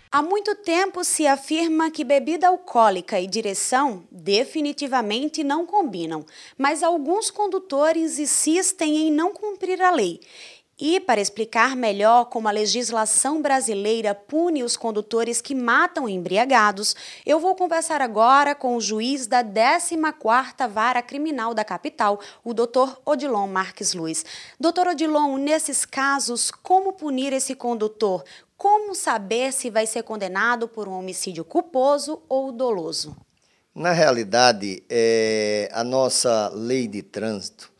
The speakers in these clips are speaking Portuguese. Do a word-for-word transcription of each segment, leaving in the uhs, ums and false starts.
Há muito tempo se afirma que bebida alcoólica e direção definitivamente não combinam, mas alguns condutores insistem em não cumprir a lei. E, para explicar melhor como a legislação brasileira pune os condutores que matam embriagados, eu vou conversar agora com o juiz da décima quarta Vara Criminal da capital, o doutor Odilon Marques Luiz. doutor Odilon, nesses casos, como punir esse condutor? Como saber se vai ser condenado por um homicídio culposo ou doloso? Na realidade, é, a nossa lei de trânsito,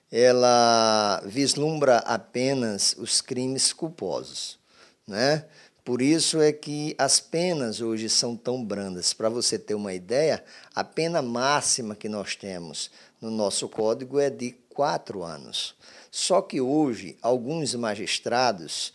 ela vislumbra apenas os crimes culposos, né? Por isso é que as penas hoje são tão brandas. Para você ter uma ideia, a pena máxima que nós temos no nosso código é de quatro anos. Só que hoje, alguns magistrados,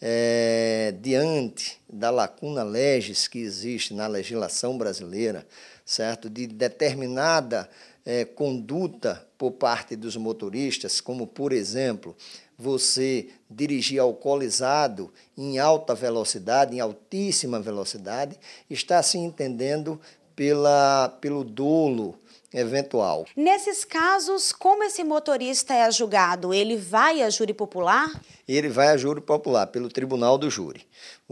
é, diante da lacuna legis que existe na legislação brasileira, certo, de determinada é, conduta por parte dos motoristas, como, por exemplo, você dirigir alcoolizado em alta velocidade, em altíssima velocidade, está se entendendo pela, pelo dolo eventual. Nesses casos, como esse motorista é julgado? Ele vai a júri popular? Ele vai a júri popular, pelo tribunal do júri.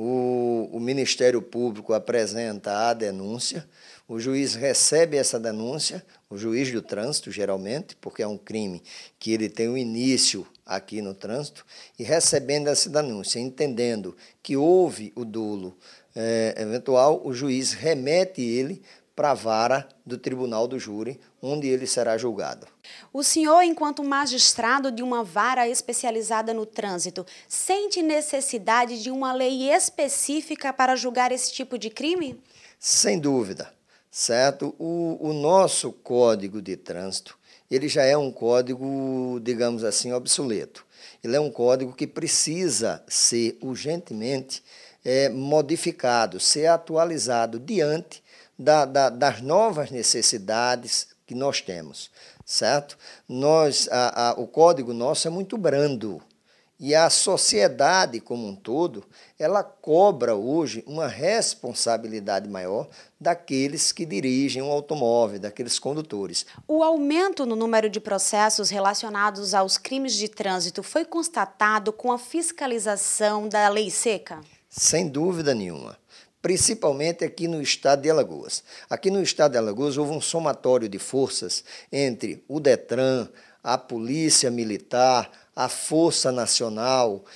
O, o Ministério Público apresenta a denúncia, o juiz recebe essa denúncia, o juiz do trânsito, geralmente, porque é um crime que ele tem um início aqui no trânsito, e recebendo essa denúncia, entendendo que houve o dolo é, eventual, o juiz remete ele para a vara do tribunal do júri, onde ele será julgado. O senhor, enquanto magistrado de uma vara especializada no trânsito, sente necessidade de uma lei específica para julgar esse tipo de crime? Sem dúvida, certo? O, o nosso Código de Trânsito, ele já é um código, digamos assim, obsoleto. Ele é um código que precisa ser urgentemente é, modificado, ser atualizado diante Da, da, das novas necessidades que nós temos, certo? Nós, a, a, o código nosso é muito brando e a sociedade como um todo, ela cobra hoje uma responsabilidade maior daqueles que dirigem um automóvel, daqueles condutores. O aumento no número de processos relacionados aos crimes de trânsito foi constatado com a fiscalização da lei seca? Sem dúvida nenhuma. Principalmente aqui no estado de Alagoas. Aqui no estado de Alagoas houve um somatório de forças entre o Detran, a Polícia Militar, a Força Nacional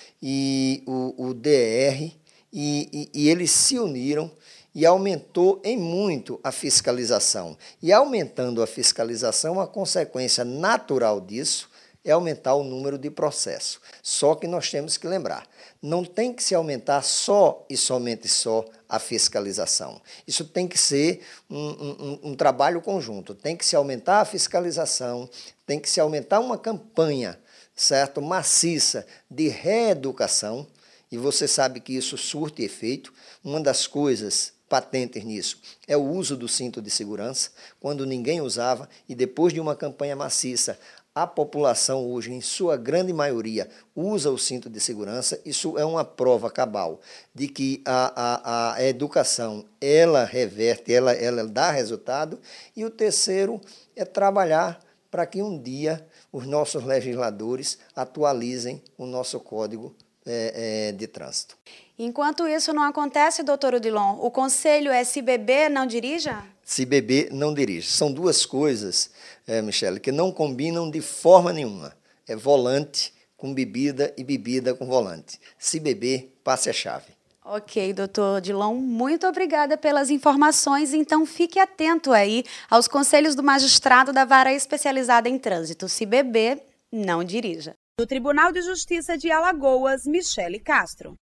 e o, o D R, e, e, e eles se uniram e aumentou em muito a fiscalização. E aumentando a fiscalização, a consequência natural disso é aumentar o número de processos. Só que nós temos que lembrar, não tem que se aumentar só e somente só a fiscalização. Isso tem que ser um, um, um trabalho conjunto, tem que se aumentar a fiscalização, tem que se aumentar uma campanha, certo, maciça de reeducação, e você sabe que isso surte efeito. Uma das coisas patentes nisso é o uso do cinto de segurança, quando ninguém usava, e depois de uma campanha maciça, a população hoje, em sua grande maioria, usa o cinto de segurança. Isso é uma prova cabal de que a, a, a educação, ela reverte, ela, ela dá resultado. E o terceiro é trabalhar para que um dia os nossos legisladores atualizem o nosso Código é, é, de Trânsito. Enquanto isso não acontece, doutor Odilon, o conselho é: se beber, não dirija? Se beber, não dirija. São duas coisas, é, Michele, que não combinam de forma nenhuma. É volante com bebida e bebida com volante. Se beber, passe a chave. Ok, doutor Odilon, muito obrigada pelas informações. Então, fique atento aí aos conselhos do magistrado da Vara Especializada em Trânsito. Se beber, não dirija. Do Tribunal de Justiça de Alagoas, Michele Castro.